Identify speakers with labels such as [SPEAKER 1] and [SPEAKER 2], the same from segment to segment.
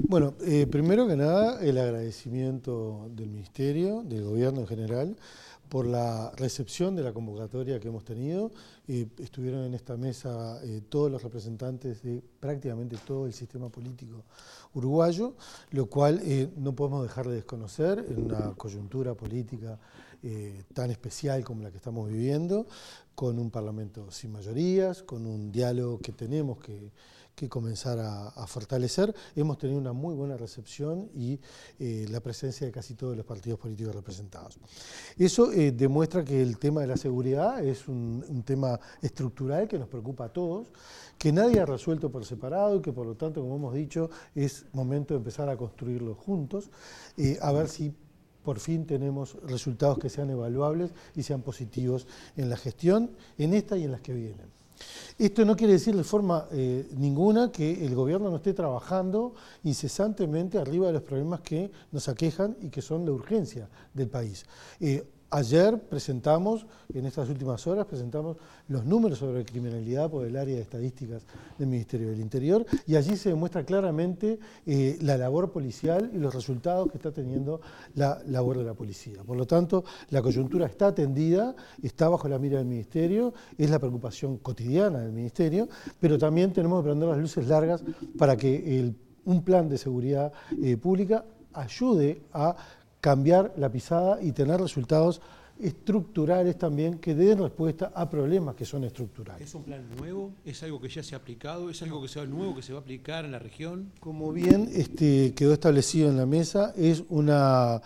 [SPEAKER 1] Bueno, primero que nada, el agradecimiento del Ministerio, del Gobierno en general, por la recepción de la convocatoria que hemos tenido. Estuvieron en esta mesa todos los representantes de prácticamente todo el sistema político uruguayo, lo cual no podemos dejar de desconocer en una coyuntura política tan especial como la que estamos viviendo, con un Parlamento sin mayorías, con un diálogo que tenemos que comenzar a fortalecer. Hemos tenido una muy buena recepción y la presencia de casi todos los partidos políticos representados. Eso demuestra que el tema de la seguridad es un tema estructural que nos preocupa a todos, que nadie ha resuelto por separado y que por lo tanto, como hemos dicho, es momento de empezar a construirlo juntos, a ver si por fin tenemos resultados que sean evaluables y sean positivos en la gestión, en esta y en las que vienen. Esto no quiere decir de forma ninguna que el gobierno no esté trabajando incesantemente arriba de los problemas que nos aquejan y que son la urgencia del país. Ayer presentamos, en estas últimas horas, presentamos los números sobre criminalidad por el área de estadísticas del Ministerio del Interior y allí se demuestra claramente la labor policial y los resultados que está teniendo la labor de la policía. Por lo tanto, la coyuntura está atendida, está bajo la mira del Ministerio, es la preocupación cotidiana del Ministerio, pero también tenemos que prender las luces largas para que un plan de seguridad pública ayude a cambiar la pisada y tener resultados estructurales también que den respuesta a problemas que son estructurales.
[SPEAKER 2] ¿Es un plan nuevo? ¿Es algo que ya se ha aplicado? ¿Es algo nuevo que se va a aplicar en la región?
[SPEAKER 1] Como bien quedó establecido en la mesa, es una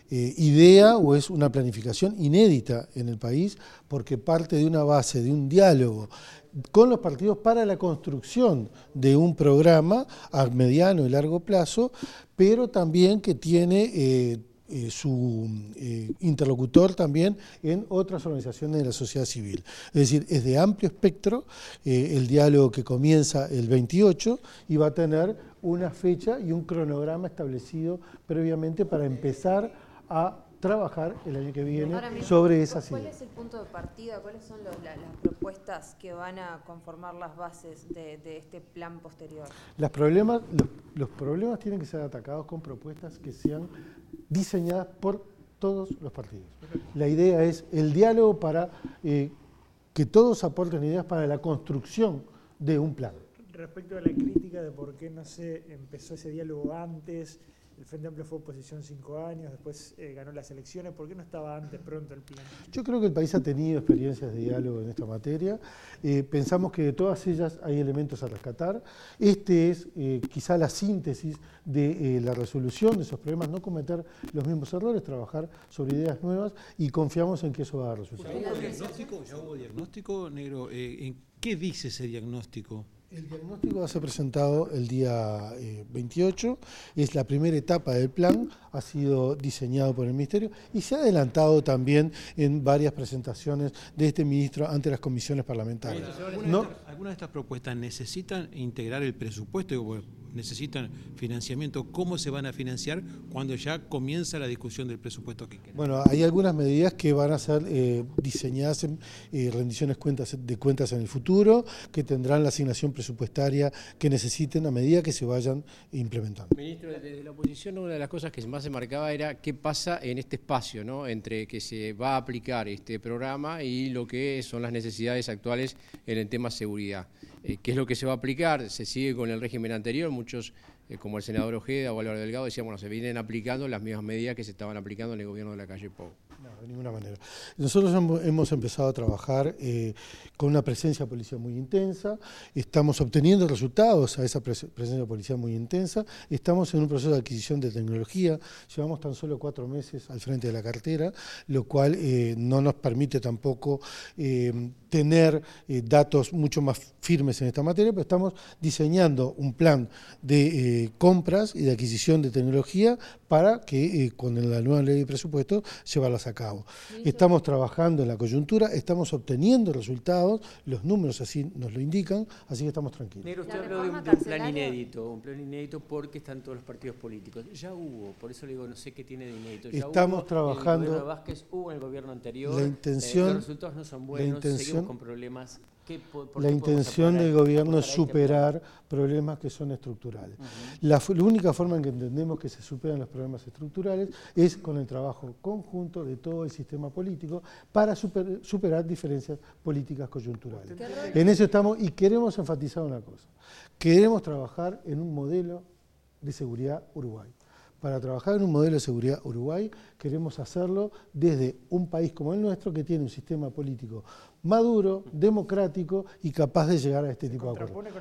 [SPEAKER 1] idea o es una planificación inédita en el país porque parte de una base, de un diálogo con los partidos para la construcción de un programa a mediano y largo plazo, pero también que tiene su interlocutor también en otras organizaciones de la sociedad civil. Es decir, es de amplio espectro el diálogo que comienza el 28 y va a tener una fecha y un cronograma establecido previamente para empezar a trabajar el año que viene sobre esas ideas.
[SPEAKER 3] ¿Cuál es el punto de partida? ¿Cuáles son las propuestas que van a conformar las bases de este plan posterior?
[SPEAKER 1] Los problemas tienen que ser atacados con propuestas que sean diseñadas por todos los partidos. La idea es el diálogo para que todos aporten ideas para la construcción de un plan.
[SPEAKER 4] Respecto a la crítica de por qué no se empezó ese diálogo antes, el Frente Amplio fue oposición 5 años, después ganó las elecciones. ¿Por qué no estaba antes pronto el plan?
[SPEAKER 1] Yo creo que el país ha tenido experiencias de diálogo en esta materia. Pensamos que de todas ellas hay elementos a rescatar. Este es quizá la síntesis de la resolución de esos problemas, no cometer los mismos errores, trabajar sobre ideas nuevas y confiamos en que eso va a dar resultados.
[SPEAKER 2] ¿Ya hubo diagnóstico, Negro? ¿En qué dice ese diagnóstico?
[SPEAKER 1] El diagnóstico va a ser presentado el día 28, es la primera etapa del plan, ha sido diseñado por el Ministerio y se ha adelantado también en varias presentaciones de este ministro ante las comisiones parlamentarias.
[SPEAKER 2] ¿Algunas de estas propuestas necesitan integrar el presupuesto? ¿Necesitan financiamiento? ¿Cómo se van a financiar cuando ya comienza la discusión del presupuesto que queda?
[SPEAKER 1] Bueno, hay algunas medidas que van a ser diseñadas en rendiciones de cuentas en el futuro, que tendrán la asignación presupuestaria que necesiten a medida que se vayan implementando.
[SPEAKER 5] Ministro, desde la oposición una de las cosas que más se marcaba era qué pasa en este espacio, ¿no?, entre que se va a aplicar este programa y lo que son las necesidades actuales en el tema seguridad. ¿Qué es lo que se va a aplicar? ¿Se sigue con el régimen anterior? Muchos, como el senador Ojeda o Álvaro Delgado, decían, bueno, se vienen aplicando las mismas medidas que se estaban aplicando en el gobierno de la calle Pou.
[SPEAKER 1] No, de ninguna manera. Nosotros hemos empezado a trabajar con una presencia policial muy intensa, estamos obteniendo resultados a esa presencia policial muy intensa, estamos en un proceso de adquisición de tecnología, llevamos tan solo 4 meses al frente de la cartera, lo cual no nos permite tampoco tener datos mucho más firmes en esta materia, pero estamos diseñando un plan de compras y de adquisición de tecnología para que con la nueva ley de presupuesto llevarlas a cabo. Estamos trabajando en la coyuntura, estamos obteniendo resultados, los números así nos lo indican, así que estamos tranquilos.
[SPEAKER 6] Negro, usted habló de un plan inédito porque están todos los partidos políticos. Ya hubo, por eso le digo, no sé qué tiene de inédito. Ya
[SPEAKER 1] estamos trabajando.
[SPEAKER 6] En el gobierno de Vázquez, hubo en el gobierno anterior.
[SPEAKER 1] La intención,
[SPEAKER 6] los resultados no son buenos, seguimos con problemas.
[SPEAKER 1] La intención del gobierno es superar problemas que son estructurales. La única forma en que entendemos que se superan los problemas estructurales es con el trabajo conjunto de todo el sistema político para superar diferencias políticas coyunturales. En eso estamos y queremos enfatizar una cosa. Queremos trabajar en un modelo de seguridad Uruguay. Para trabajar en un modelo de seguridad Uruguay queremos hacerlo desde un país como el nuestro que tiene un sistema político maduro, democrático y capaz de llegar a este tipo de acuerdos.